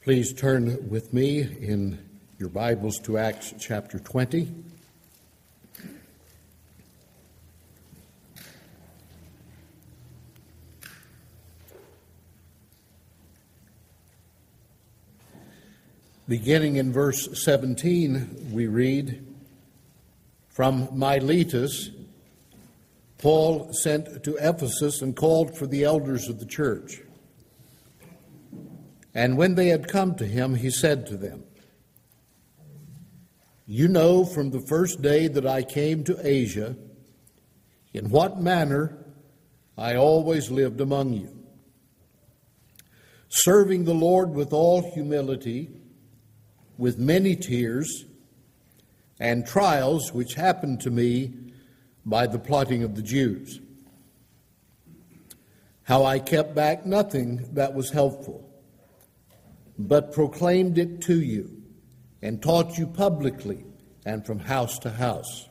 Please turn with me in your Bibles to Acts chapter 20. Beginning in verse 17, we read, "From Miletus, Paul sent to Ephesus and called for the elders of the church. And when they had come to him, he said to them, 'You know from the first day that I came to Asia, in what manner I always lived among you, serving the Lord with all humility, with many tears and trials which happened to me by the plotting of the Jews. How I kept back nothing that was helpful, but proclaimed it to you and taught you publicly and from house to house,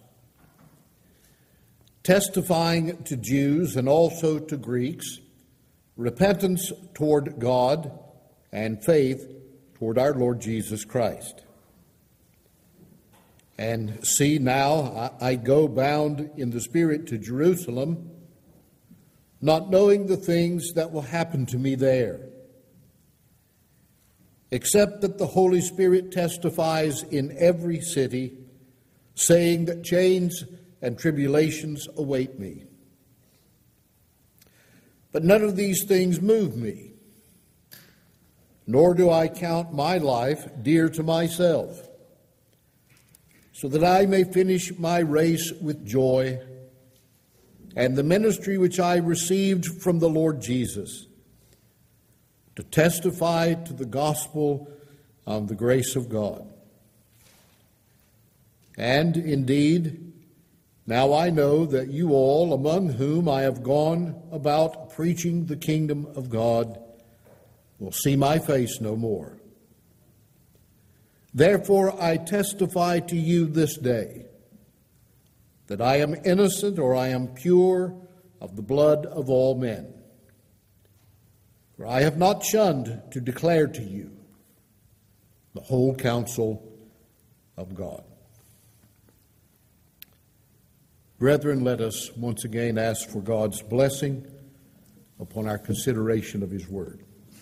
testifying to Jews and also to Greeks repentance toward God and faith toward our Lord Jesus Christ. And see, now I go bound in the Spirit to Jerusalem, not knowing the things that will happen to me there, except that the Holy Spirit testifies in every city, saying that chains and tribulations await me. But none of these things move me, nor do I count my life dear to myself, so that I may finish my race with joy and the ministry which I received from the Lord Jesus, to testify to the gospel of the grace of God. And indeed, now I know that you all, among whom I have gone about preaching the kingdom of God, will see my face no more. Therefore I testify to you this day that I am innocent or I am pure of the blood of all men. For I have not shunned to declare to you the whole counsel of God." Brethren, let us once again ask for God's blessing upon our consideration of His Word.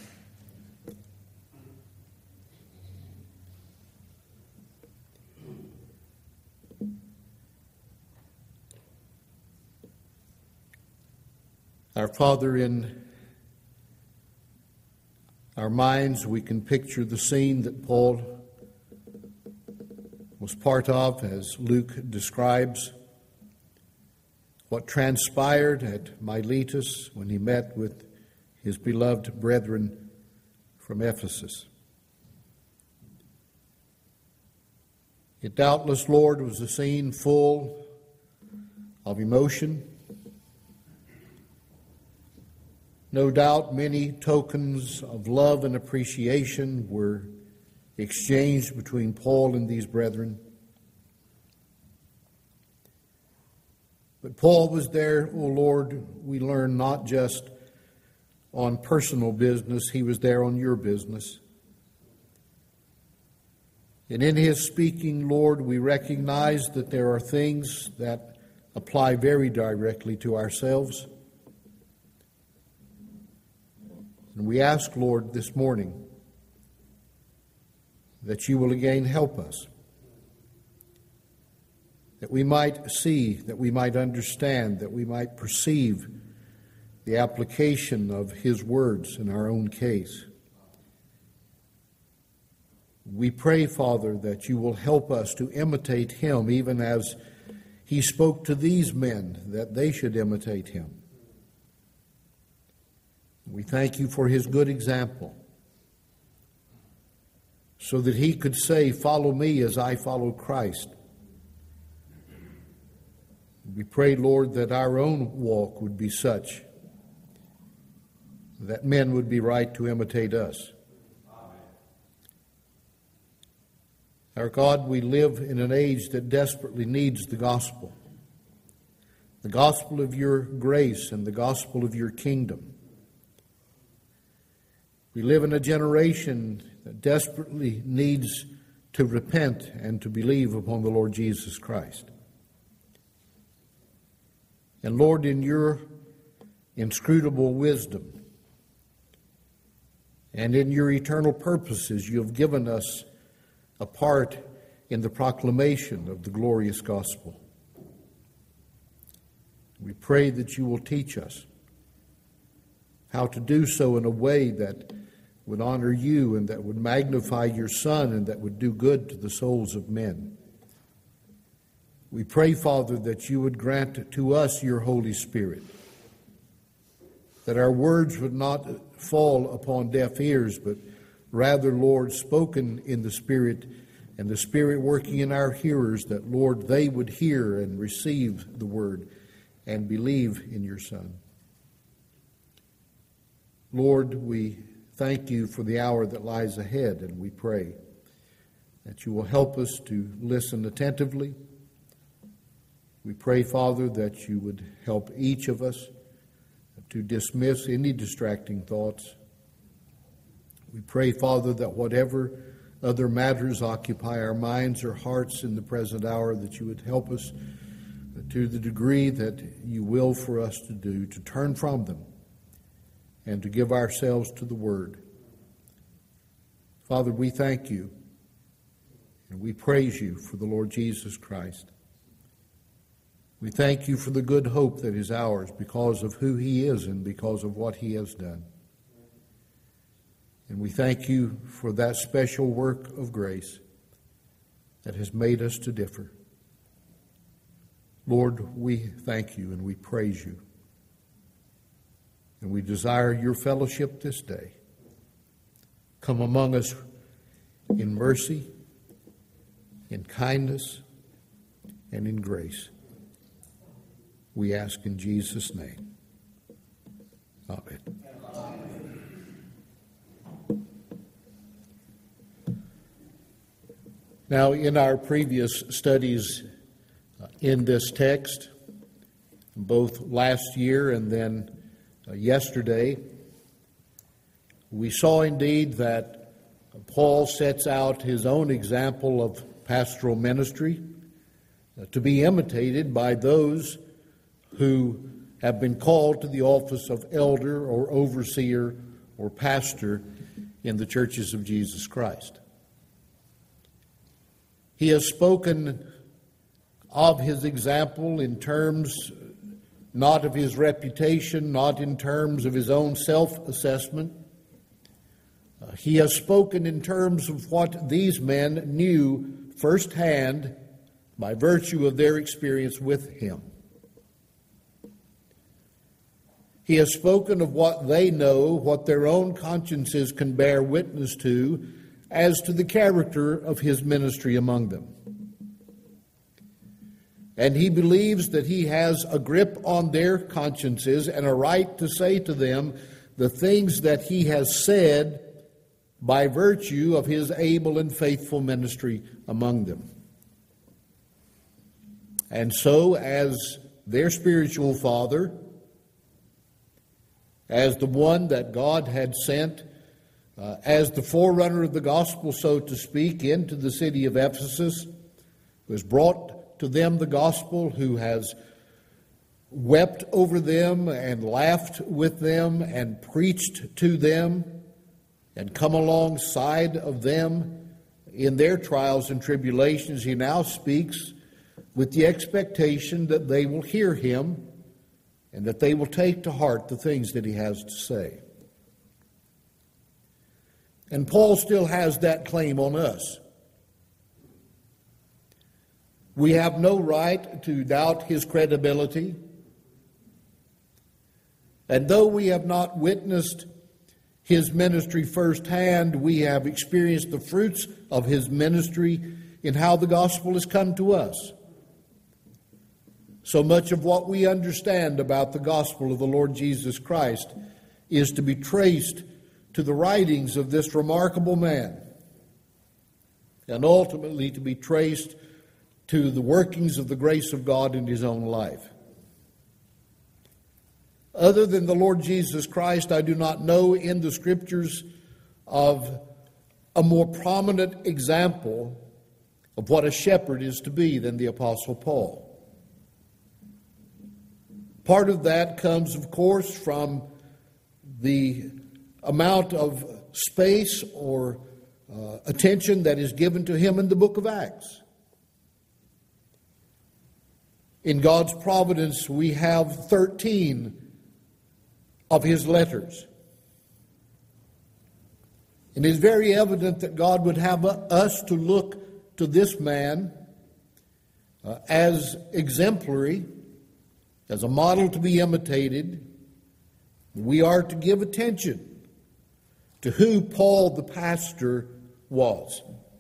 Our Father, in our minds we can picture the scene that Paul was part of as Luke describes what transpired at Miletus when he met with his beloved brethren from Ephesus. It doubtless, Lord, was a scene full of emotion. No doubt many tokens of love and appreciation were exchanged between Paul and these brethren. But Paul was there, O Lord, we learn, not just on personal business, he was there on your business. And in his speaking, Lord, we recognize that there are things that apply very directly to ourselves. And we ask, Lord, this morning that you will again help us, that we might see, that we might understand, that we might perceive the application of his words in our own case. We pray, Father, that you will help us to imitate him, even as he spoke to these men, that they should imitate him. We thank you for his good example, so that he could say, "Follow me as I follow Christ." We pray, Lord, that our own walk would be such that men would be right to imitate us. Our God, we live in an age that desperately needs the gospel of your grace and the gospel of your kingdom. We live in a generation that desperately needs to repent and to believe upon the Lord Jesus Christ. And Lord, in your inscrutable wisdom and in your eternal purposes, you have given us a part in the proclamation of the glorious gospel. We pray that you will teach us how to do so in a way that would honor you and that would magnify your Son and that would do good to the souls of men. We pray, Father, that you would grant to us your Holy Spirit, that our words would not fall upon deaf ears, but rather, Lord, spoken in the Spirit, and the Spirit working in our hearers, that, Lord, they would hear and receive the word and believe in your Son. Lord, we thank you for the hour that lies ahead, and we pray that you will help us to listen attentively. We pray, Father, that you would help each of us to dismiss any distracting thoughts. We pray, Father, that whatever other matters occupy our minds or hearts in the present hour, that you would help us to the degree that you will for us to do, to turn from them and to give ourselves to the Word. Father, we thank you and we praise you for the Lord Jesus Christ. We thank you for the good hope that is ours because of who he is and because of what he has done. And we thank you for that special work of grace that has made us to differ. Lord, we thank you and we praise you. And we desire your fellowship this day. Come among us in mercy, in kindness, and in grace. We ask in Jesus' name. Amen. Now, in our previous studies in this text, both last year and then yesterday, we saw indeed that Paul sets out his own example of pastoral ministry to be imitated by those who have been called to the office of elder or overseer or pastor in the churches of Jesus Christ. He has spoken of his example in terms not of his reputation, not in terms of his own self-assessment. He has spoken in terms of what these men knew firsthand by virtue of their experience with him. He has spoken of what they know, what their own consciences can bear witness to, as to the character of his ministry among them. And he believes that he has a grip on their consciences and a right to say to them the things that he has said by virtue of his able and faithful ministry among them. And so, as their spiritual father, as the one that God had sent, as the forerunner of the gospel, so to speak, into the city of Ephesus, who has brought to them the gospel, who has wept over them and laughed with them and preached to them and come alongside of them in their trials and tribulations, he now speaks with the expectation that they will hear him and that they will take to heart the things that he has to say. And Paul still has that claim on us. We have no right to doubt his credibility. And though we have not witnessed his ministry firsthand, we have experienced the fruits of his ministry in how the gospel has come to us. So much of what we understand about the gospel of the Lord Jesus Christ is to be traced to the writings of this remarkable man, and ultimately to be traced to the workings of the grace of God in his own life. Other than the Lord Jesus Christ, I do not know in the Scriptures of a more prominent example of what a shepherd is to be than the Apostle Paul. Part of that comes, of course, from the amount of space or attention that is given to him in the book of Acts. In God's providence, we have 13 of his letters. And it is very evident that God would have us to look to this man as exemplary, as a model to be imitated. We are to give attention to who Paul the pastor was.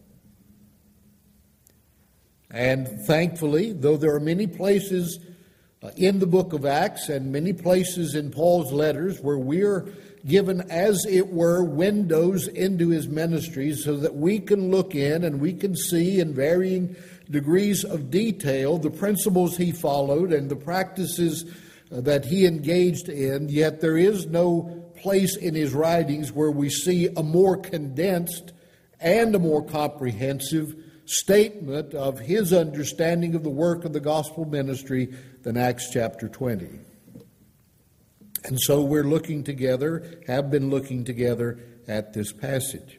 And thankfully, though there are many places in the book of Acts and many places in Paul's letters where we are given, as it were, windows into his ministry so that we can look in and we can see in varying degrees of detail the principles he followed and the practices that he engaged in, yet there is no place in his writings where we see a more condensed and a more comprehensive statement of his understanding of the work of the gospel ministry than Acts chapter 20. And so we're looking together, have been looking together at this passage.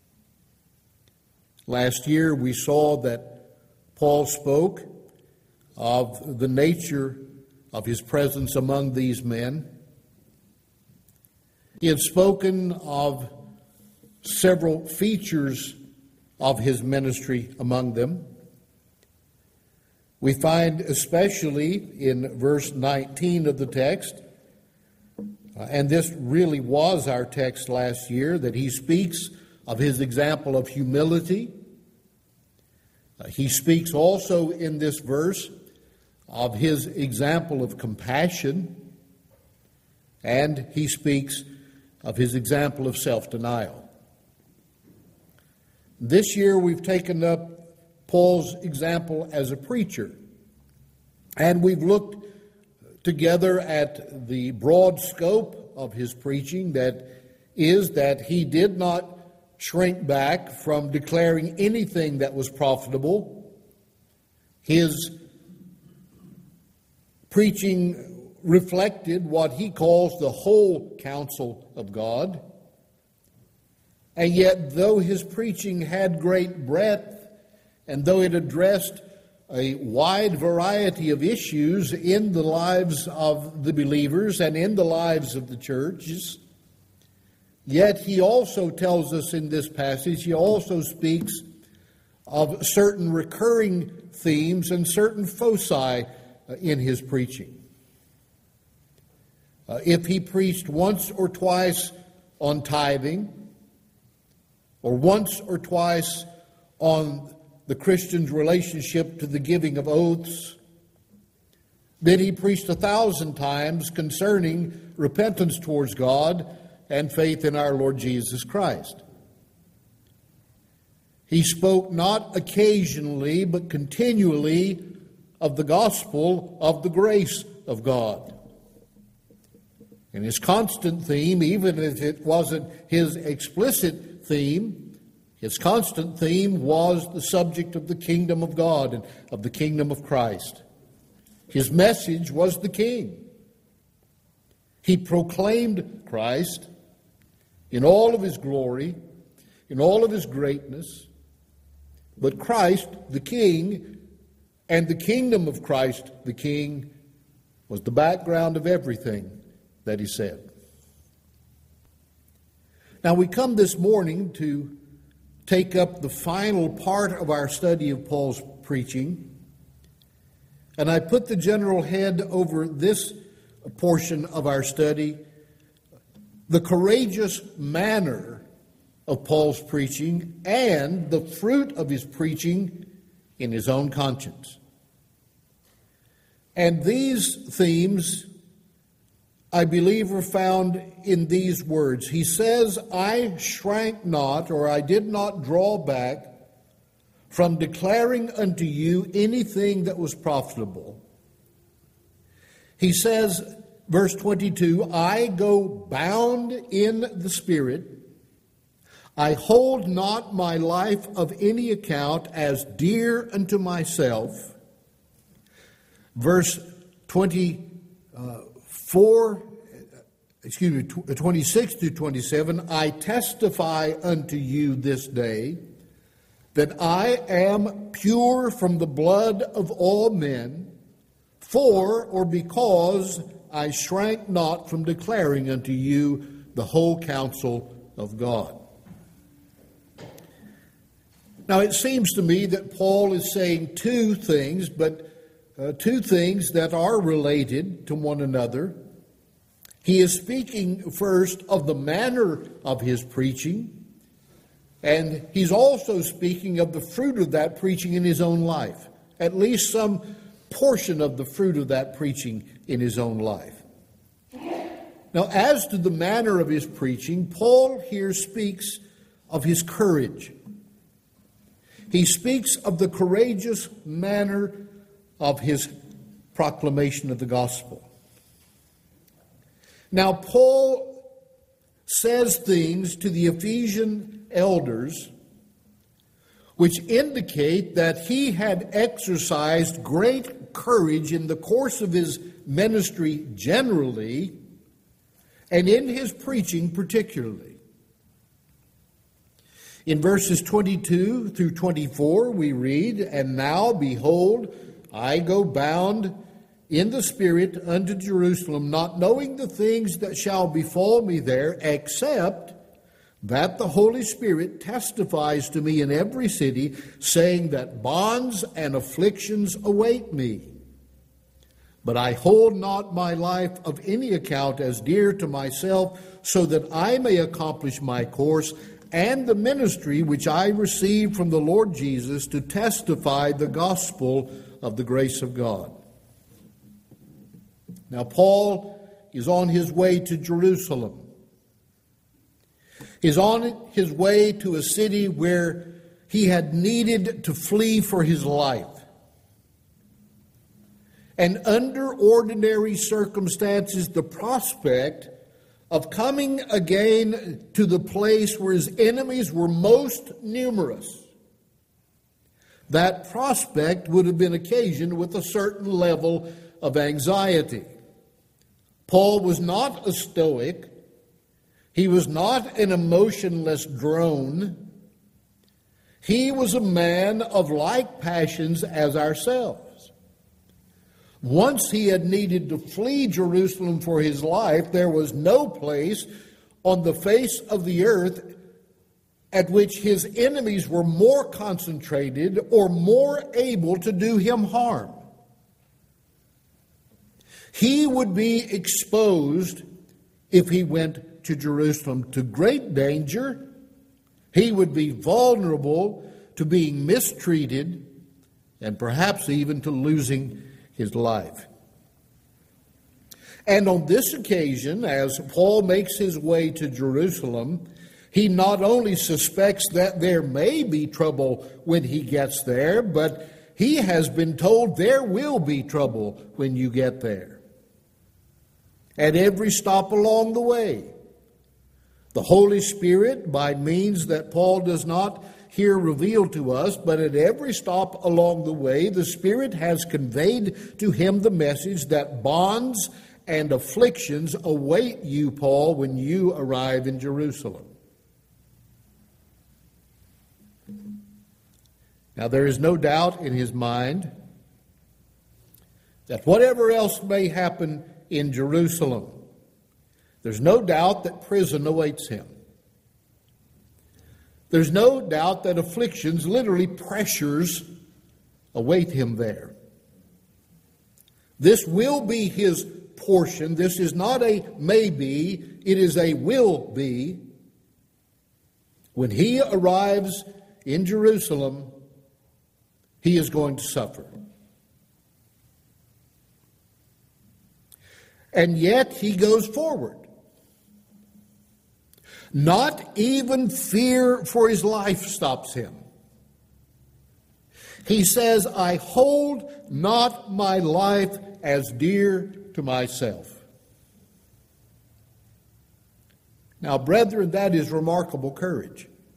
Last year we saw that Paul spoke of the nature of his presence among these men. He had spoken of several features of his ministry among them. We find especially in verse 19 of the text, and this really was our text last year, that he speaks of his example of humility. He speaks also in this verse of his example of compassion, and he speaks of his example of self-denial. This year we've taken up Paul's example as a preacher, and we've looked together at the broad scope of his preaching, that is that he did not shrink back from declaring anything that was profitable. His preaching reflected what he calls the whole counsel of God. And yet, though his preaching had great breadth, and though it addressed a wide variety of issues in the lives of the believers and in the lives of the churches, yet he also tells us in this passage, he also speaks of certain recurring themes and certain foci in his preaching. If he preached once or twice on tithing, or once or twice on the Christian's relationship to the giving of oaths, then he preached 1,000 times concerning repentance towards God and faith in our Lord Jesus Christ. He spoke not occasionally, but continually of the gospel of the grace of God. And his constant theme, even if it wasn't his explicit theme, his constant theme was the subject of the kingdom of God and of the kingdom of Christ. His message was the King. He proclaimed Christ in all of his glory, in all of his greatness, but Christ, the King, and the kingdom of Christ, the King, was the background of everything that he said. Now we come this morning to take up the final part of our study of Paul's preaching, and I put the general head over this portion of our study, the courageous manner of Paul's preaching and the fruit of his preaching in his own conscience. And these themes, I believe, are found in these words. He says, I shrank not, or I did not draw back from declaring unto you anything that was profitable. He says, verse 22, I go bound in the Spirit. I hold not my life of any account as dear unto myself. Verse 26 to 27, I testify unto you this day that I am pure from the blood of all men, for or because I shrank not from declaring unto you the whole counsel of God. Now it seems to me that Paul is saying two things, but two things that are related to one another. He is speaking first of the manner of his preaching, and he's also speaking of the fruit of that preaching in his own life, at least some portion of the fruit of that preaching in his own life. Now, as to the manner of his preaching, Paul here speaks of his courage. He speaks of the courageous manner of his proclamation of the gospel. Now, Paul says things to the Ephesian elders which indicate that he had exercised great courage in the course of his ministry generally, and in his preaching particularly. In verses 22 through 24, we read, And now, behold, I go bound in the Spirit unto Jerusalem, not knowing the things that shall befall me there, except that the Holy Spirit testifies to me in every city, saying that bonds and afflictions await me. But I hold not my life of any account as dear to myself, so that I may accomplish my course and the ministry which I received from the Lord Jesus to testify the gospel of the grace of God. Now, Paul is on his way to Jerusalem. He's on his way to a city where he had needed to flee for his life. And under ordinary circumstances, the prospect of coming again to the place where his enemies were most numerous, that prospect would have been occasioned with a certain level of anxiety. Paul was not a stoic. He was not an emotionless drone. He was a man of like passions as ourselves. Once he had needed to flee Jerusalem for his life, there was no place on the face of the earth at which his enemies were more concentrated or more able to do him harm. He would be exposed if he went to Jerusalem to great danger. He would be vulnerable to being mistreated and perhaps even to losing his life. And on this occasion, as Paul makes his way to Jerusalem, he not only suspects that there may be trouble when he gets there, but he has been told there will be trouble when you get there. At every stop along the way, the Holy Spirit, by means that Paul does not here reveal to us, but at every stop along the way, the Spirit has conveyed to him the message that bonds and afflictions await you, Paul, when you arrive in Jerusalem. Now, there is no doubt in his mind that whatever else may happen in Jerusalem, there's no doubt that prison awaits him. There's no doubt that afflictions, literally pressures, await him there. This will be his portion. This is not a maybe, it is a will be. When he arrives in Jerusalem, he is going to suffer. And yet he goes forward. Not even fear for his life stops him. He says, I hold not my life as dear to myself. Now, brethren, that is remarkable courage.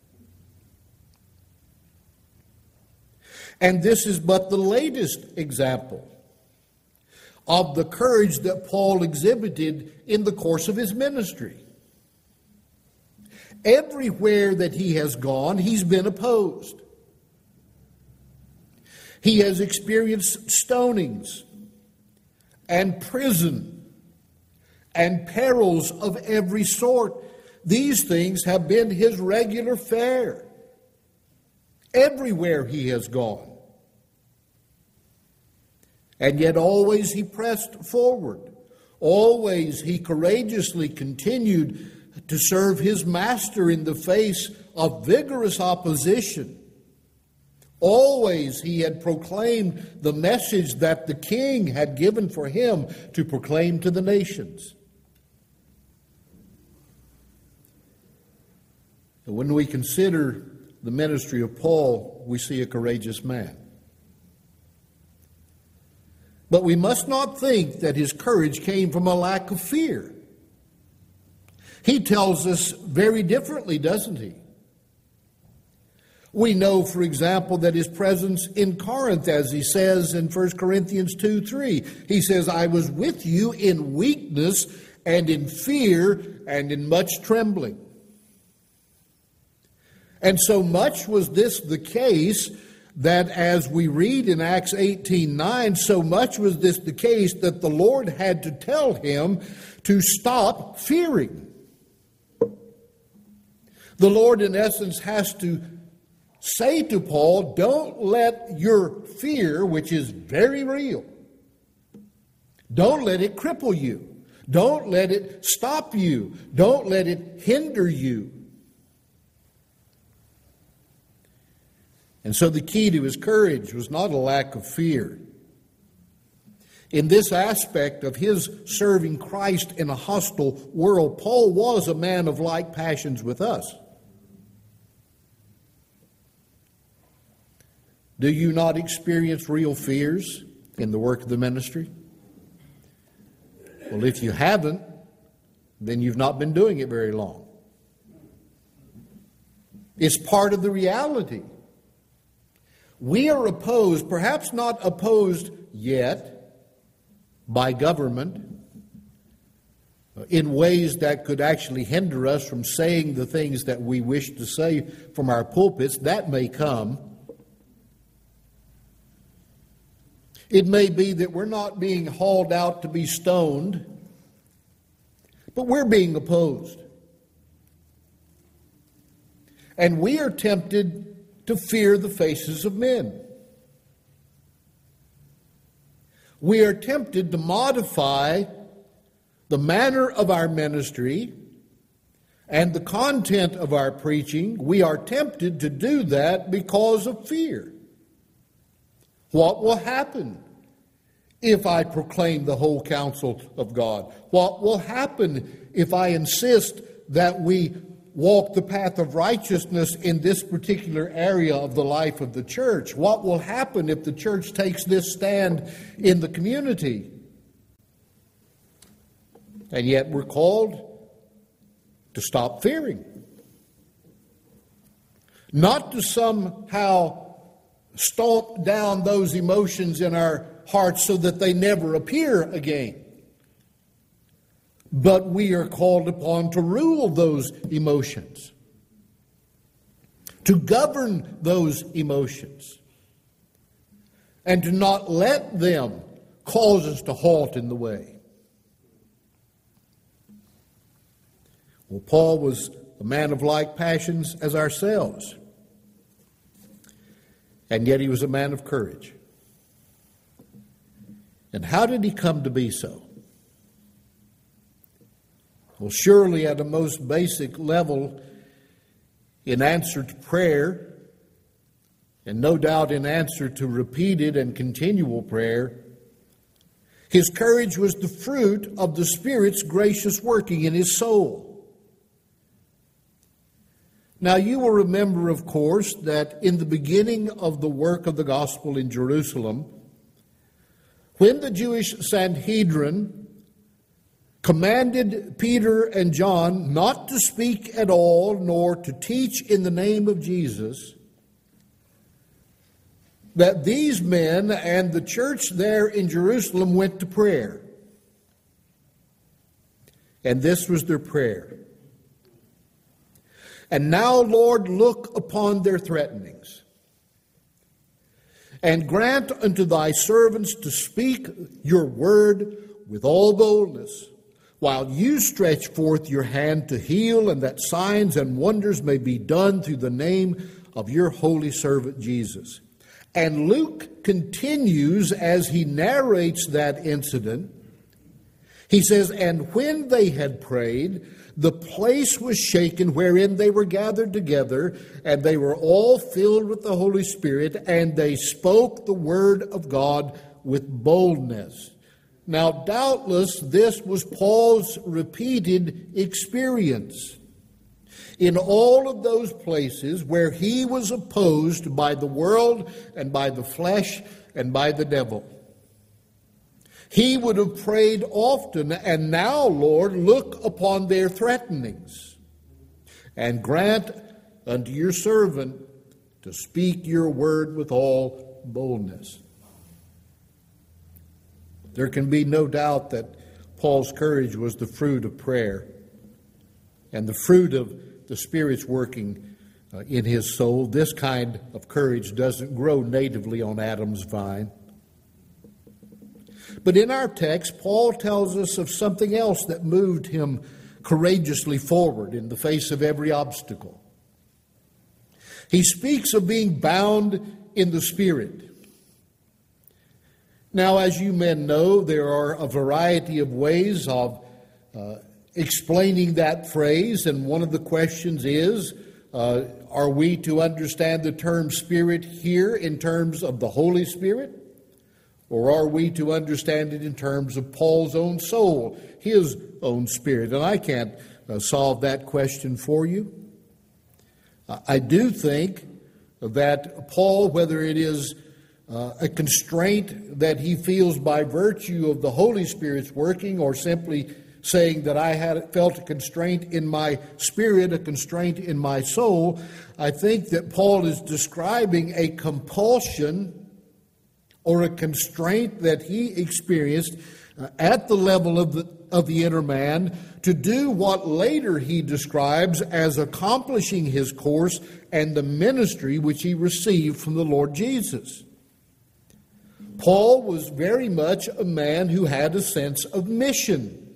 And this is but the latest example of the courage that Paul exhibited in the course of his ministry. Everywhere that he has gone, he's been opposed. He has experienced stonings and prison and perils of every sort. These things have been his regular fare everywhere he has gone. And yet always he pressed forward. Always he courageously continued to serve his master in the face of vigorous opposition. Always he had proclaimed the message that the king had given for him to proclaim to the nations. And when we consider the ministry of Paul, we see a courageous man. But we must not think that his courage came from a lack of fear. He tells us very differently, doesn't he? We know, for example, that his presence in Corinth, as he says in 1 Corinthians 2:3, he says, I was with you in weakness and in fear and in much trembling. And so much was this the case that as we read in Acts 18:9, so much was this the case that the Lord had to tell him to stop fearing. The Lord, in essence, has to say to Paul, don't let your fear, which is very real, don't let it cripple you. Don't let it stop you. Don't let it hinder you. And so the key to his courage was not a lack of fear. In this aspect of his serving Christ in a hostile world, Paul was a man of like passions with us. Do you not experience real fears in the work of the ministry? Well, if you haven't, then you've not been doing it very long. It's part of the reality. We are opposed, perhaps not opposed yet, by government in ways that could actually hinder us from saying the things that we wish to say from our pulpits. That may come. It may be that we're not being hauled out to be stoned, but we're being opposed. And we are tempted to fear the faces of men. We are tempted to modify the manner of our ministry and the content of our preaching. We are tempted to do that because of fear. What will happen if I proclaim the whole counsel of God? What will happen if I insist that we walk the path of righteousness in this particular area of the life of the church? What will happen if the church takes this stand in the community? And yet we're called to stop fearing. Not to somehow stomp down those emotions in our hearts so that they never appear again. But we are called upon to rule those emotions, to govern those emotions, and to not let them cause us to halt in the way. Well, Paul was a man of like passions as ourselves, and yet he was a man of courage. And how did he come to be so? Well, surely at a most basic level, in answer to prayer, and no doubt in answer to repeated and continual prayer, his courage was the fruit of the Spirit's gracious working in his soul. Now, you will remember, of course, that in the beginning of the work of the gospel in Jerusalem, when the Jewish Sanhedrin commanded Peter and John not to speak at all, nor to teach in the name of Jesus, that these men and the church there in Jerusalem went to prayer. And this was their prayer. And now, Lord, look upon their threatenings, and grant unto thy servants to speak your word with all boldness, while you stretch forth your hand to heal, and that signs and wonders may be done through the name of your holy servant Jesus. And Luke continues as he narrates that incident. He says, and when they had prayed, the place was shaken wherein they were gathered together, and they were all filled with the Holy Spirit, and they spoke the word of God with boldness. Now, doubtless, this was Paul's repeated experience. In all of those places where he was opposed by the world and by the flesh and by the devil, he would have prayed often, and now, Lord, look upon their threatenings, and grant unto your servant to speak your word with all boldness. There can be no doubt that Paul's courage was the fruit of prayer and the fruit of the Spirit's working in his soul. This kind of courage doesn't grow natively on Adam's vine. But in our text, Paul tells us of something else that moved him courageously forward in the face of every obstacle. He speaks of being bound in the Spirit. Now, as you men know, there are a variety of ways of explaining that phrase, and one of the questions is, are we to understand the term Spirit here in terms of the Holy Spirit? Or are we to understand it in terms of Paul's own soul, his own spirit? And I can't solve that question for you. I do think that Paul, whether it is a constraint that he feels by virtue of the Holy Spirit's working, or simply saying that I had felt a constraint in my spirit, a constraint in my soul, I think that Paul is describing a compulsion or a constraint that he experienced at the level of the inner man to do what later he describes as accomplishing his course and the ministry which he received from the Lord Jesus. Paul was very much a man who had a sense of mission.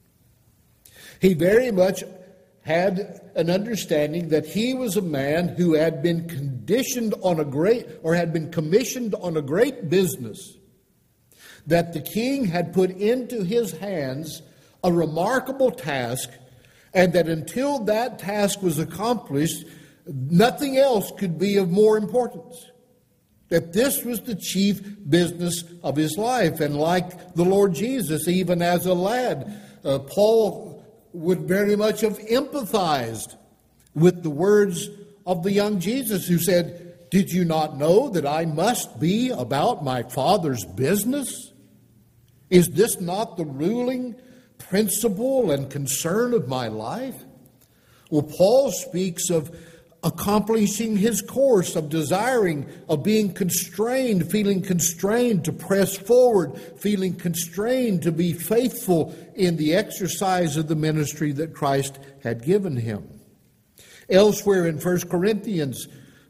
He very much had an understanding that he was a man who had been conditioned on had been commissioned on a great business, that the king had put into his hands a remarkable task, and that until that task was accomplished, nothing else could be of more importance. That this was the chief business of his life. And like the Lord Jesus, even as a lad, Paul would very much have empathized with the words of the young Jesus who said, did you not know that I must be about my Father's business? Is this not the ruling principle and concern of my life? Well, Paul speaks of accomplishing his course, of desiring, of being constrained, feeling constrained to press forward, feeling constrained to be faithful in the exercise of the ministry that Christ had given him. Elsewhere in 1 Corinthians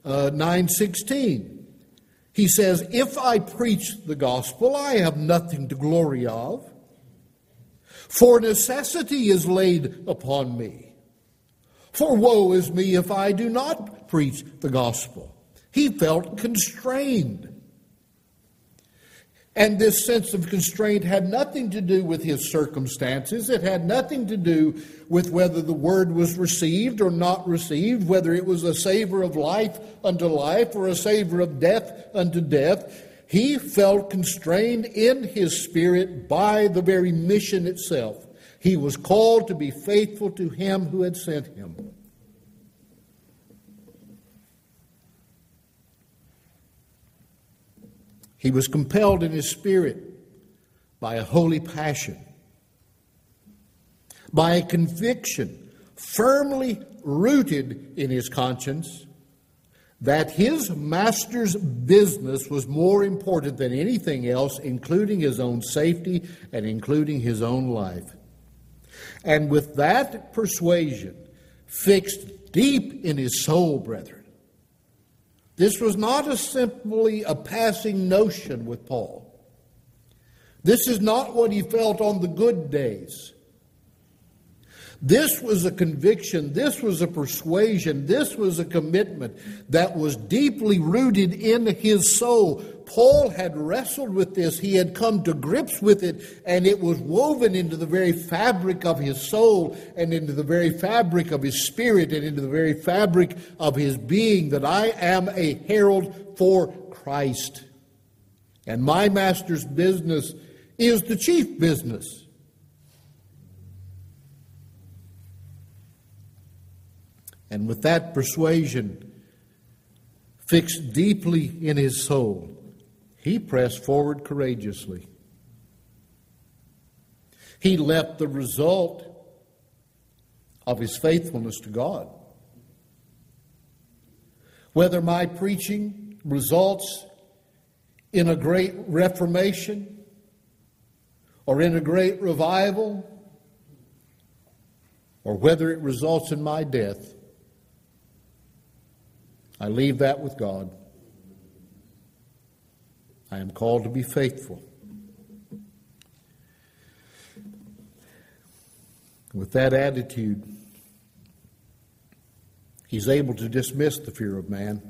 9:16, he says, if I preach the gospel, I have nothing to glory of, for necessity is laid upon me. For woe is me if I do not preach the gospel. He felt constrained. And this sense of constraint had nothing to do with his circumstances. It had nothing to do with whether the word was received or not received, whether it was a savor of life unto life or a savor of death unto death. He felt constrained in his spirit by the very mission itself. He was called to be faithful to him who had sent him. He was compelled in his spirit by a holy passion, by a conviction firmly rooted in his conscience that his master's business was more important than anything else, including his own safety and including his own life. And with that persuasion fixed deep in his soul, brethren, this was not simply a passing notion with Paul. This is not what he felt on the good days. This was a conviction, this was a persuasion, this was a commitment that was deeply rooted in his soul. Paul had wrestled with this, he had come to grips with it, and it was woven into the very fabric of his soul and into the very fabric of his spirit and into the very fabric of his being, that I am a herald for Christ. And my master's business is the chief business. And with that persuasion fixed deeply in his soul, he pressed forward courageously. He left the result of his faithfulness to God. Whether my preaching results in a great reformation or in a great revival, or whether it results in my death, I leave that with God. I am called to be faithful. With that attitude, he's able to dismiss the fear of man.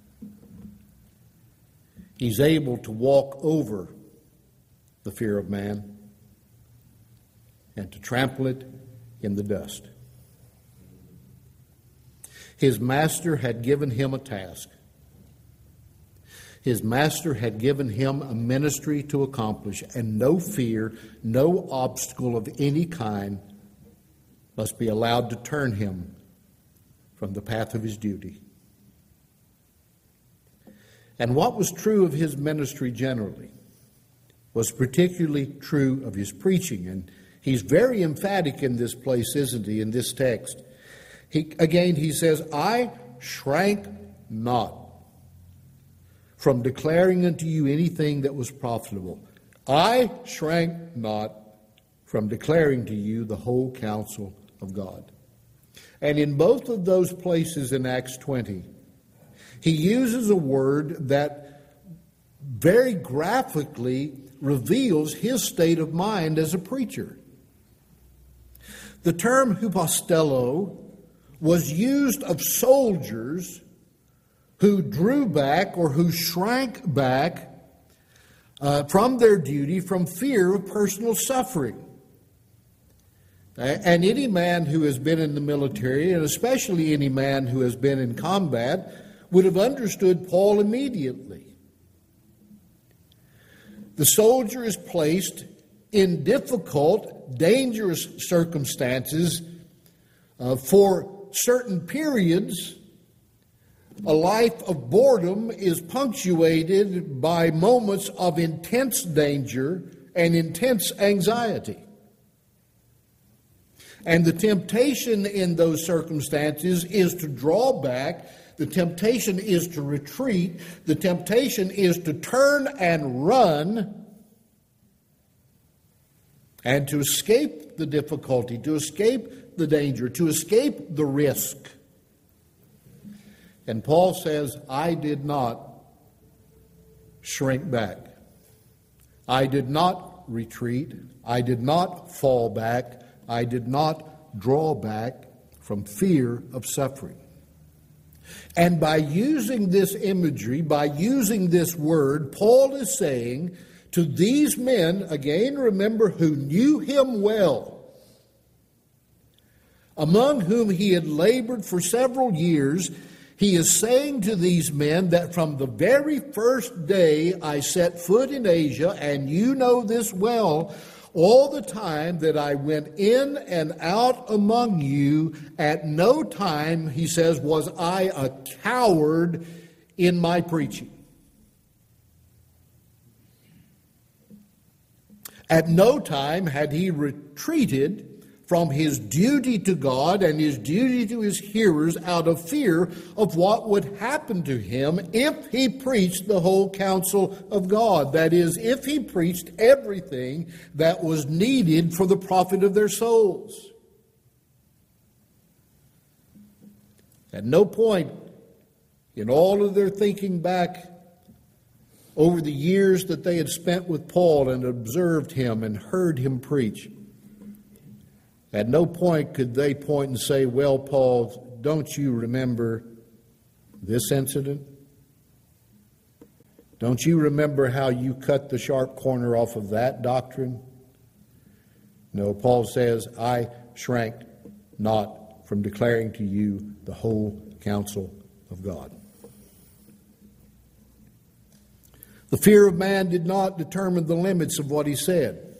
He's able to walk over the fear of man and to trample it in the dust. His master had given him a task. His master had given him a ministry to accomplish, and no fear, no obstacle of any kind must be allowed to turn him from the path of his duty. And what was true of his ministry generally was particularly true of his preaching. And he's very emphatic in this place, isn't he, in this text? He says, I shrank not from declaring unto you anything that was profitable. I shrank not from declaring to you the whole counsel of God. And in both of those places in Acts 20, he uses a word that very graphically reveals his state of mind as a preacher. The term hupostello was used of soldiers who drew back or who shrank back from their duty from fear of personal suffering. And any man who has been in the military, and especially any man who has been in combat, would have understood Paul immediately. The soldier is placed in difficult, dangerous circumstances for certain periods. A life of boredom is punctuated by moments of intense danger and intense anxiety. And the temptation in those circumstances is to draw back. The temptation is to retreat. The temptation is to turn and run and to escape the difficulty, to escape the danger, to escape the risk. And Paul says, I did not shrink back. I did not retreat. I did not fall back. I did not draw back from fear of suffering. And by using this imagery, by using this word, Paul is saying to these men, again, remember, who knew him well, among whom he had labored for several years, he is saying to these men that from the very first day I set foot in Asia, and you know this well, all the time that I went in and out among you, at no time, he says, was I a coward in my preaching. At no time had he retreated from his duty to God and his duty to his hearers out of fear of what would happen to him if he preached the whole counsel of God. That is, if he preached everything that was needed for the profit of their souls. At no point in all of their thinking back over the years that they had spent with Paul and observed him and heard him preach, at no point could they point and say, well, Paul, don't you remember this incident? Don't you remember how you cut the sharp corner off of that doctrine? No, Paul says, I shrank not from declaring to you the whole counsel of God. The fear of man did not determine the limits of what he said.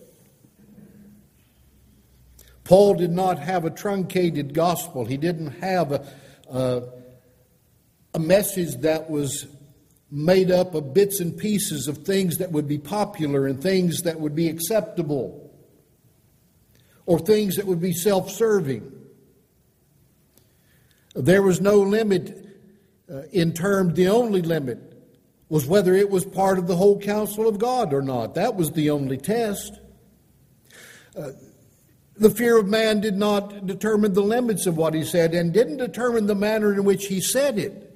Paul did not have a truncated gospel. He didn't have a message that was made up of bits and pieces of things that would be popular and things that would be acceptable or things that would be self-serving. There was no limit in terms, the only limit was whether it was part of the whole counsel of God or not. That was the only test. The fear of man did not determine the limits of what he said and didn't determine the manner in which he said it.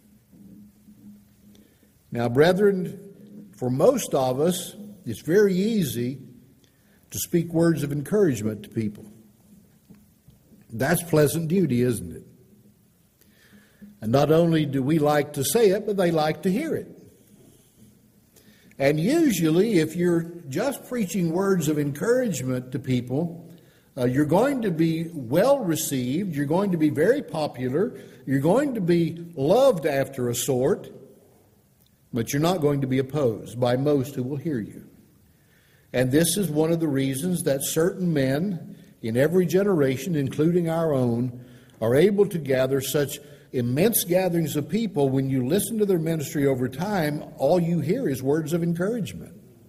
Now, brethren, for most of us, it's very easy to speak words of encouragement to people. That's pleasant duty, isn't it? And not only do we like to say it, but they like to hear it. And usually, if you're just preaching words of encouragement to people, you're going to be well received, you're going to be very popular, you're going to be loved after a sort, but you're not going to be opposed by most who will hear you. And this is one of the reasons that certain men in every generation, including our own, are able to gather such immense gatherings of people. When you listen to their ministry over time, all you hear is words of encouragement.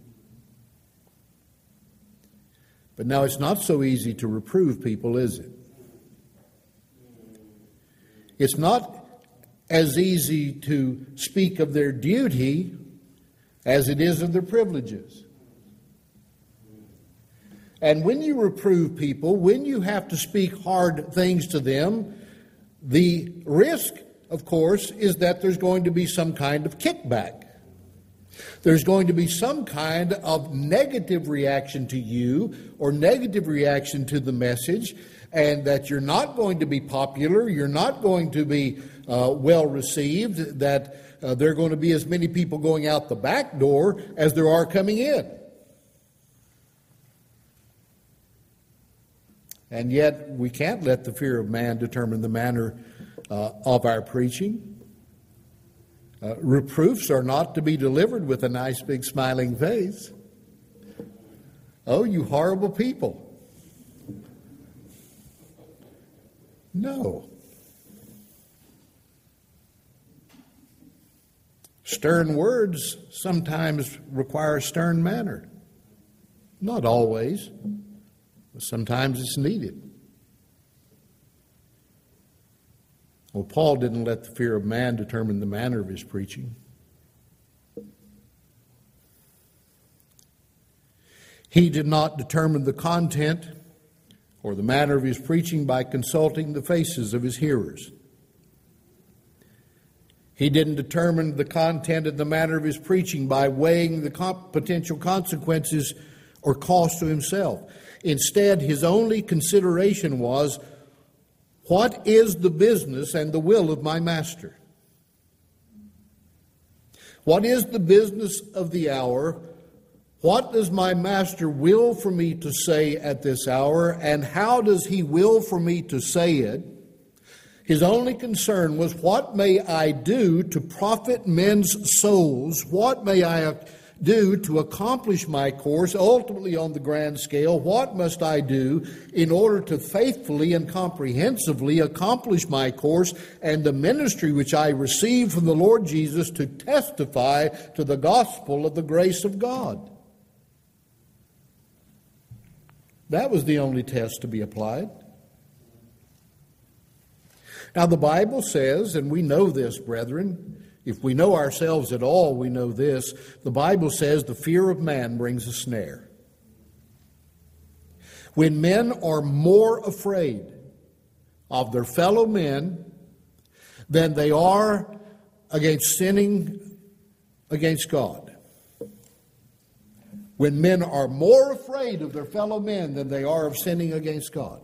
But now it's not so easy to reprove people, is it? It's not as easy to speak of their duty as it is of their privileges. And when you reprove people, when you have to speak hard things to them, the risk, of course, is that there's going to be some kind of kickback. There's going to be some kind of negative reaction to you or negative reaction to the message, and that you're not going to be popular, you're not going to be well received, that there are going to be as many people going out the back door as there are coming in. And yet we can't let the fear of man determine the manner of our preaching. Reproofs are not to be delivered with a nice big smiling face. Oh, you horrible people. No. Stern words sometimes require a stern manner. Not always, but sometimes it's needed. Well, Paul didn't let the fear of man determine the manner of his preaching. He did not determine the content or the manner of his preaching by consulting the faces of his hearers. He didn't determine the content and the manner of his preaching by weighing the potential consequences or cost to himself. Instead, his only consideration was, what is the business and the will of my master? What is the business of the hour? What does my master will for me to say at this hour, and how does he will for me to say it? His only concern was, what may I do to profit men's souls? What may I do to accomplish my course ultimately on the grand scale? What must I do in order to faithfully and comprehensively accomplish my course and the ministry which I received from the Lord Jesus to testify to the gospel of the grace of God? That was the only test to be applied. Now the Bible says, and we know this, brethren, if we know ourselves at all, we know this. The Bible says the fear of man brings a snare. When men are more afraid of their fellow men than they are against sinning against God. When men are more afraid of their fellow men than they are of sinning against God,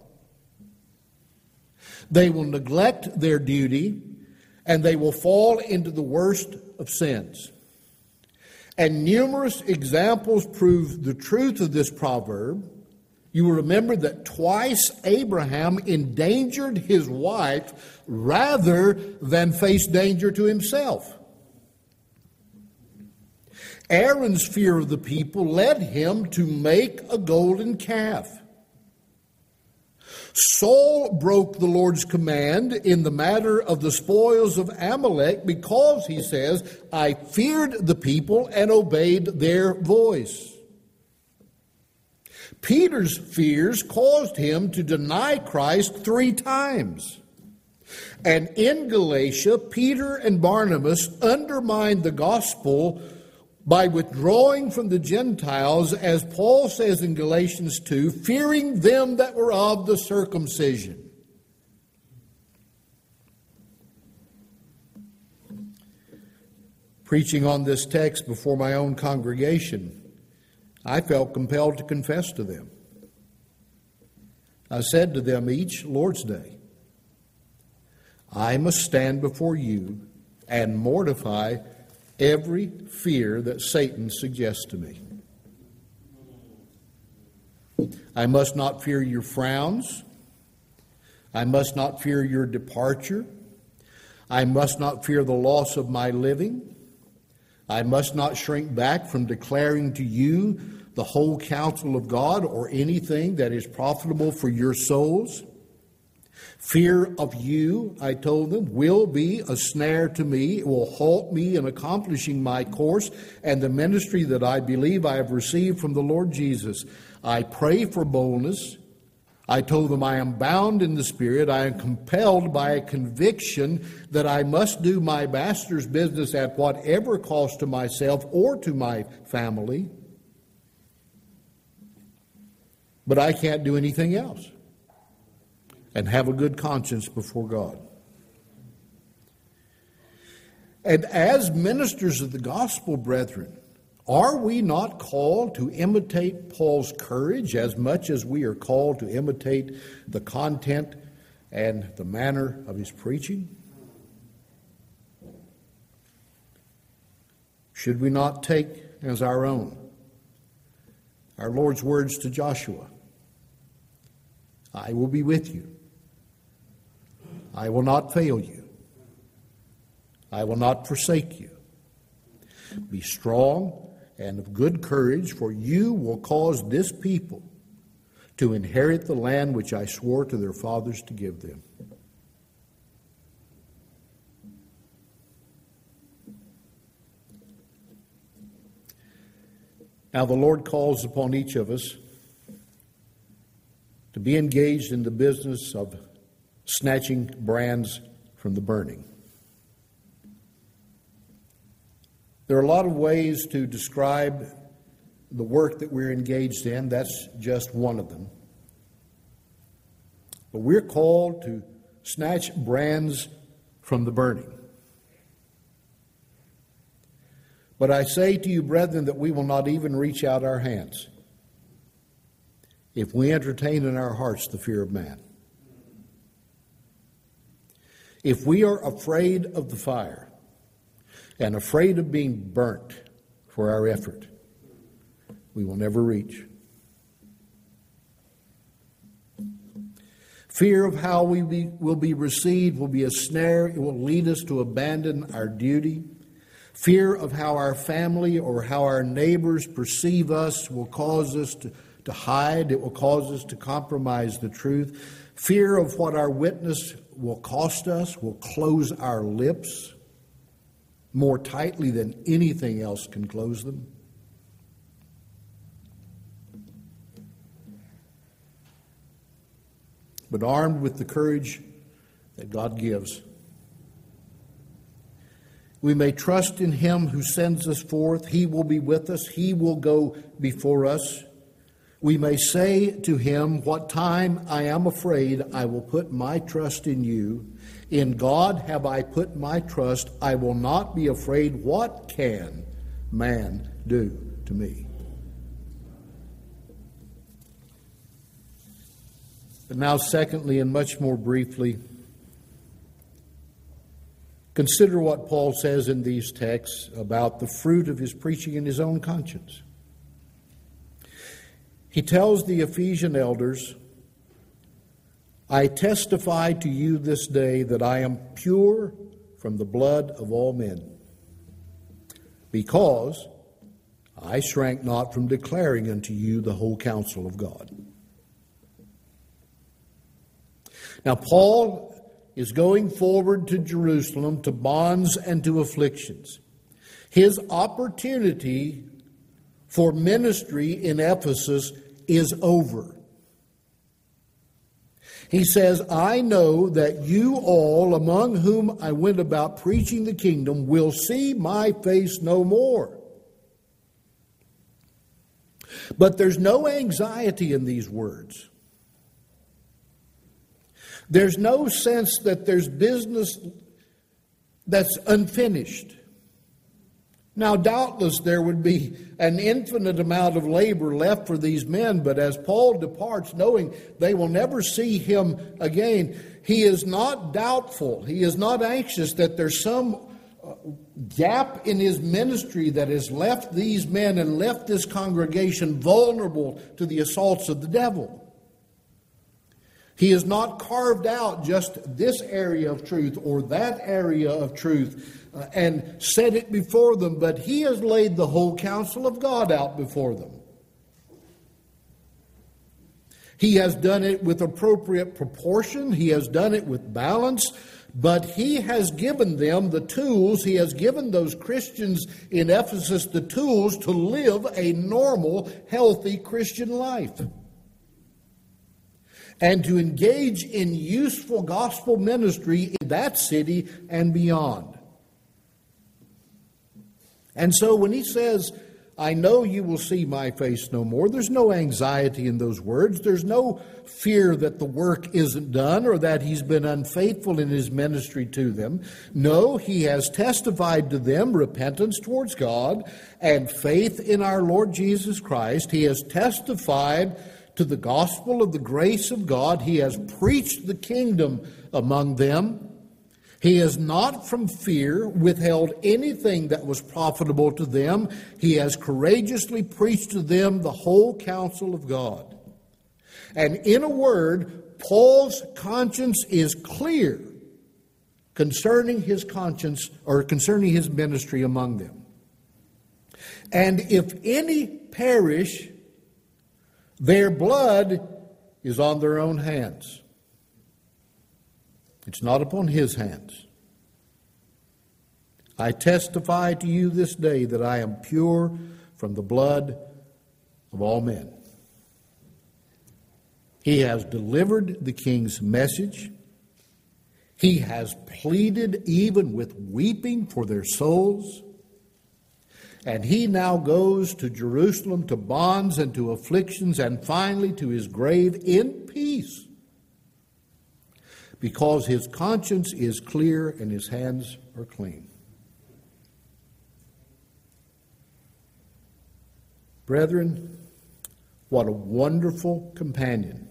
they will neglect their duty and they will fall into the worst of sins. And numerous examples prove the truth of this proverb. You will remember that twice Abraham endangered his wife rather than face danger to himself. Aaron's fear of the people led him to make a golden calf. Saul broke the Lord's command in the matter of the spoils of Amalek because, he says, I feared the people and obeyed their voice. Peter's fears caused him to deny Christ 3 times. And in Galatia, Peter and Barnabas undermined the gospel by withdrawing from the Gentiles, as Paul says in Galatians 2, fearing them that were of the circumcision. Preaching on this text before my own congregation, I felt compelled to confess to them. I said to them each Lord's Day, I must stand before you and mortify every fear that Satan suggests to me. I must not fear your frowns. I must not fear your departure. I must not fear the loss of my living. I must not shrink back from declaring to you the whole counsel of God or anything that is profitable for your souls. Fear of you, I told them, will be a snare to me. It will halt me in accomplishing my course and the ministry that I believe I have received from the Lord Jesus. I pray for boldness. I told them I am bound in the Spirit. I am compelled by a conviction that I must do my master's business at whatever cost to myself or to my family. But I can't do anything else and have a good conscience before God. And as ministers of the gospel, brethren, are we not called to imitate Paul's courage as much as we are called to imitate the content and the manner of his preaching? Should we not take as our own our Lord's words to Joshua? I will be with you. I will not fail you. I will not forsake you. Be strong and of good courage, for you will cause this people to inherit the land which I swore to their fathers to give them. Now the Lord calls upon each of us to be engaged in the business of snatching brands from the burning. There are a lot of ways to describe the work that we're engaged in. That's just one of them. But we're called to snatch brands from the burning. But I say to you, brethren, that we will not even reach out our hands if we entertain in our hearts the fear of man. If we are afraid of the fire and afraid of being burnt for our effort, we will never reach. Fear of how we will be received will be a snare. It will lead us to abandon our duty. Fear of how our family or how our neighbors perceive us will cause us to hide. It will cause us to compromise the truth. Fear of what our witness will cost us will close our lips more tightly than anything else can close them. but armed with the courage that God gives. We may trust in Him who sends us forth. He will be with us. He will go before us. We may say to Him, what time I am afraid, I will put my trust in you. In God have I put my trust. I will not be afraid. What can man do to me? But now, secondly, and much more briefly, consider what Paul says in these texts about the fruit of his preaching in his own conscience. He tells the Ephesian elders, I testify to you this day that I am pure from the blood of all men, because I shrank not from declaring unto you the whole counsel of God. Now, Paul is going forward to Jerusalem to bonds and to afflictions. His opportunity for ministry in Ephesus is over. He says, I know that you all, among whom I went about preaching the kingdom, will see my face no more. But there's no anxiety in these words. There's no sense that there's business that's unfinished. Now, doubtless there would be an infinite amount of labor left for these men, but as Paul departs, knowing they will never see him again, he is not doubtful. He is not anxious that there's some gap in his ministry that has left these men and left this congregation vulnerable to the assaults of the devil. He has not carved out just this area of truth or that area of truth and set it before them, but he has laid the whole counsel of God out before them. He has done it with appropriate proportion. He has done it with balance, but he has given them the tools. He has given those Christians in Ephesus the tools to live a normal, healthy Christian life, and to engage in useful gospel ministry in that city and beyond. And so when he says, I know you will see my face no more, there's no anxiety in those words. There's no fear that the work isn't done or that he's been unfaithful in his ministry to them. No, he has testified to them repentance towards God and faith in our Lord Jesus Christ. He has testified to the gospel of the grace of God. He has preached the kingdom among them. He has not from fear withheld anything that was profitable to them. He has courageously preached to them the whole counsel of God. And in a word, Paul's conscience is clear concerning his conscience or concerning his ministry among them. And if any perish, their blood is on their own hands. It's not upon his hands. I testify to you this day that I am pure from the blood of all men. He has delivered the king's message. He has pleaded even with weeping for their souls. And he now goes to Jerusalem to bonds and to afflictions and finally to his grave in peace, because his conscience is clear and his hands are clean. Brethren, what a wonderful companion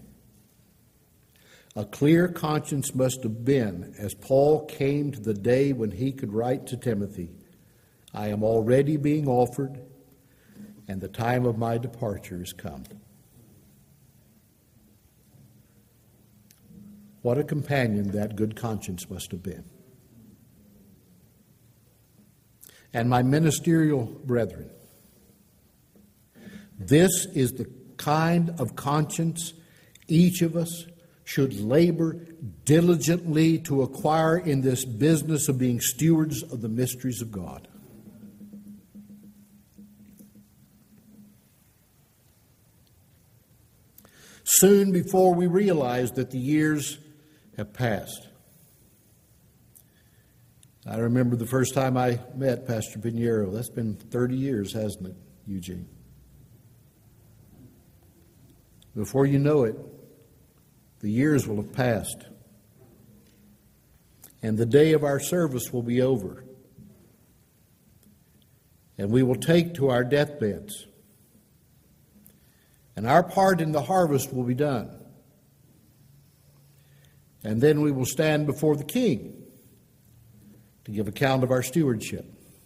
a clear conscience must have been as Paul came to the day when he could write to Timothy, I am already being offered, and the time of my departure has come. What a companion that good conscience must have been. And my ministerial brethren, this is the kind of conscience each of us should labor diligently to acquire in this business of being stewards of the mysteries of God. soon before we realize that the years have passed. I remember the first time I met Pastor Pinheiro. That's been 30 years, hasn't it, Eugene? Before you know it, the years will have passed. And the day of our service will be over. And we will take to our deathbeds. And our part in the harvest will be done. And then we will stand before the King to give account of our stewardship.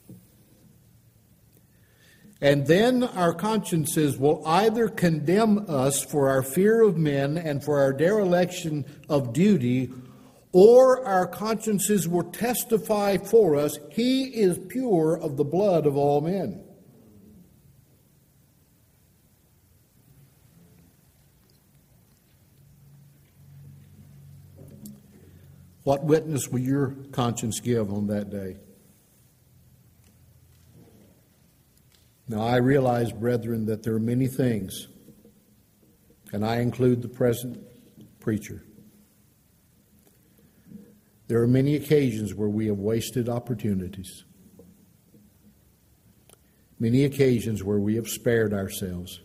And then our consciences will either condemn us for our fear of men and for our dereliction of duty, or our consciences will testify for us, He is pure of the blood of all men. What witness will your conscience give on that day? Now, I realize, brethren, that there are many things, and I include the present preacher. There are many occasions where we have wasted opportunities. Many occasions where we have spared ourselves.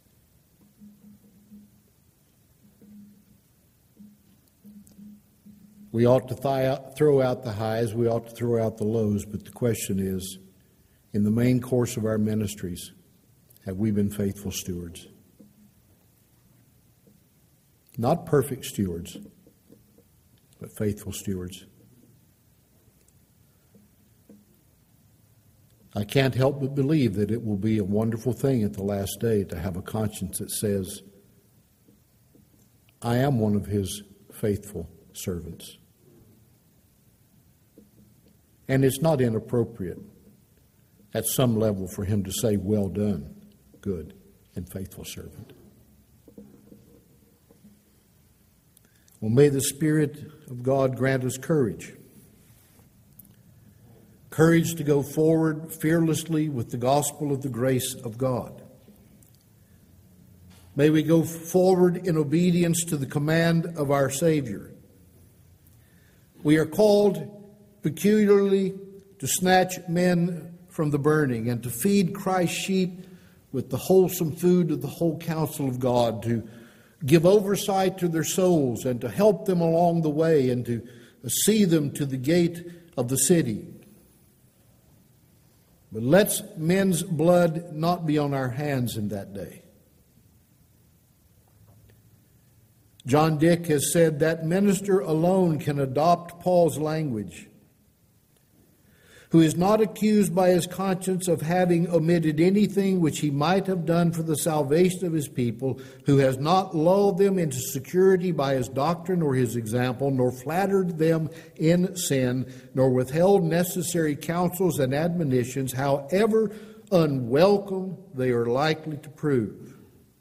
We ought to throw out the highs, we ought to throw out the lows, but the question is, in the main course of our ministries, have we been faithful stewards? Not perfect stewards, but faithful stewards. I can't help but believe that it will be a wonderful thing at the last day to have a conscience that says, I am one of His faithful servants. And it's not inappropriate at some level for Him to say, well done, good and faithful servant. Well, may the Spirit of God grant us courage. Courage to go forward fearlessly with the gospel of the grace of God. May we go forward in obedience to the command of our Savior. We are called peculiarly to snatch men from the burning and to feed Christ's sheep with the wholesome food of the whole counsel of God, to give oversight to their souls and to help them along the way and to see them to the gate of the city. But let men's blood not be on our hands in that day. John Dick has said that minister alone can adopt Paul's language, who is not accused by his conscience of having omitted anything which he might have done for the salvation of his people, who has not lulled them into security by his doctrine or his example, nor flattered them in sin, nor withheld necessary counsels and admonitions, however unwelcome they are likely to prove.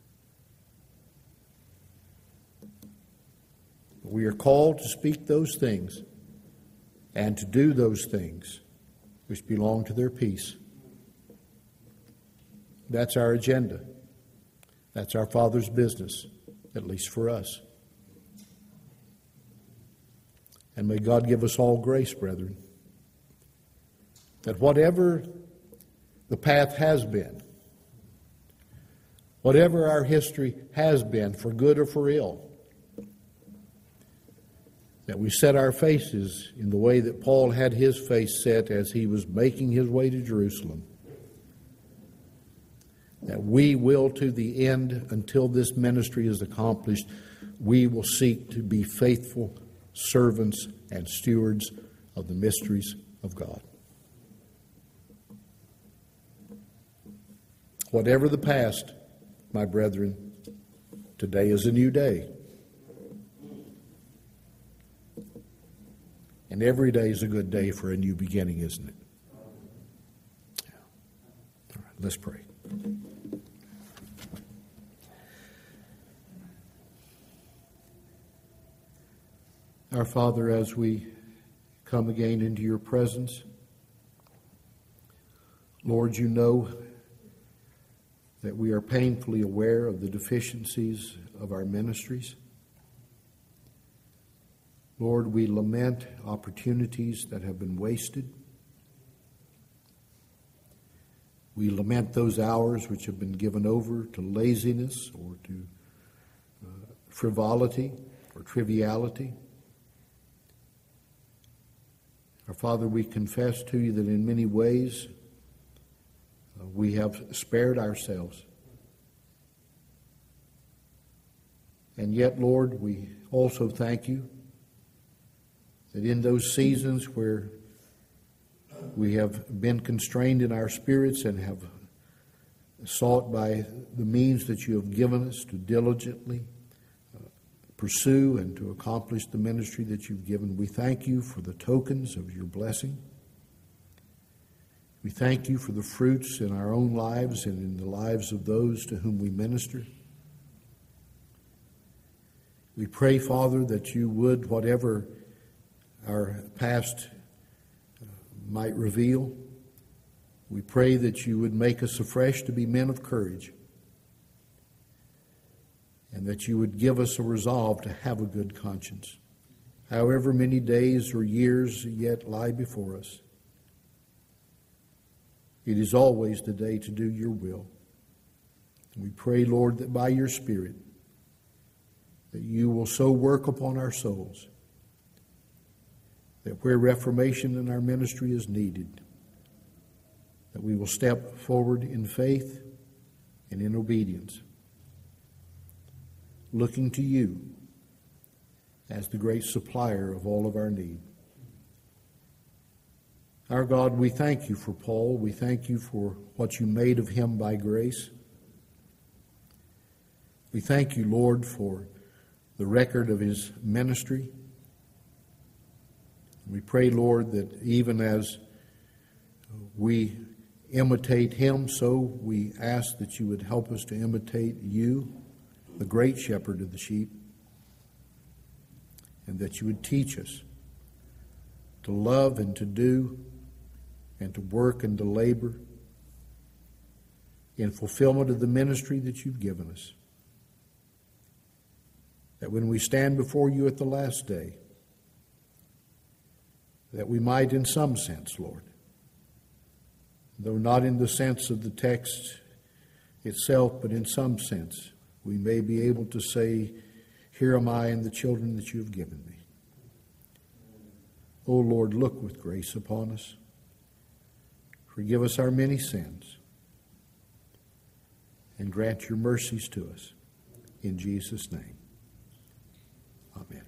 We are called to speak those things and to do those things which belong to their peace. That's our agenda. That's our Father's business, at least for us. And may God give us all grace, brethren, that whatever the path has been, whatever our history has been, for good or for ill, that we set our faces in the way that Paul had his face set as he was making his way to Jerusalem. That we will, to the end, until this ministry is accomplished, we will seek to be faithful servants and stewards of the mysteries of God. Whatever the past, my brethren, today is a new day. And every day is a good day for a new beginning, isn't it? Yeah. All right, let's pray. Our Father, as we come again into your presence, Lord, you know that we are painfully aware of the deficiencies of our ministries. Lord, we lament opportunities that have been wasted. We lament those hours which have been given over to laziness or to frivolity or triviality. Our Father, we confess to you that in many ways we have spared ourselves. And yet, Lord, we also thank you that in those seasons where we have been constrained in our spirits and have sought by the means that you have given us to diligently pursue and to accomplish the ministry that you've given, we thank you for the tokens of your blessing. We thank you for the fruits in our own lives and in the lives of those to whom we minister. We pray, Father, that you would, whatever our past might reveal, we pray that you would make us afresh to be men of courage, and that you would give us a resolve to have a good conscience, however many days or years yet lie before us. It is always the day to do your will. And we pray, Lord, that by your Spirit, that you will so work upon our souls that where reformation in our ministry is needed, that we will step forward in faith and in obedience, looking to you as the great supplier of all of our need. Our God, we thank you for Paul. We thank you for what you made of him by grace. We thank you, Lord, for the record of his ministry. We pray, Lord, that even as we imitate him, so we ask that you would help us to imitate you, the great shepherd of the sheep, and that you would teach us to love and to do and to work and to labor in fulfillment of the ministry that you've given us. That when we stand before you at the last day, that we might in some sense, Lord, though not in the sense of the text itself, but in some sense, we may be able to say, here am I and the children that you have given me. O Lord, look with grace upon us. Forgive us our many sins, and grant your mercies to us. In Jesus' name, amen.